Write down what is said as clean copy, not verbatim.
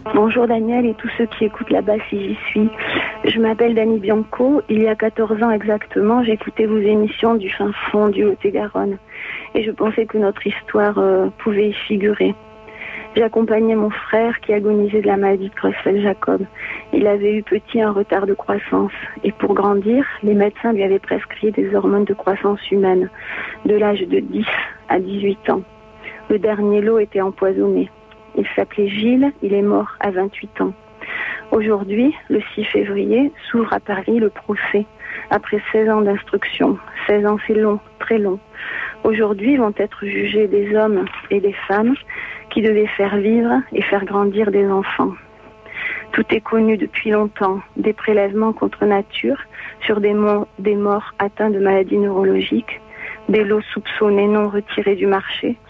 Bonjour Daniel et tous ceux qui écoutent là-bas si j'y suis. Je m'appelle Dani Bianco. Il y a 14 ans exactement, j'écoutais vos émissions du fin fond du Lot-et-Garonne. Et je pensais que notre histoire pouvait y figurer. J'accompagnais mon frère qui agonisait de la maladie de Creutzfeldt-Jacob. Il avait eu petit un retard de croissance. Et pour grandir, les médecins lui avaient prescrit des hormones de croissance humaine, de l'âge de 10 à 18 ans. Le dernier lot était empoisonné. Il s'appelait Gilles, il est mort à 28 ans. Aujourd'hui, le 6 février, s'ouvre à Paris le procès, après 16 ans d'instruction. 16 ans, c'est long, très long. Aujourd'hui vont être jugés des hommes et des femmes qui devaient faire vivre et faire grandir des enfants. Tout est connu depuis longtemps, des prélèvements contre nature sur des morts atteints de maladies neurologiques, des lots soupçonnés non retirés du marché,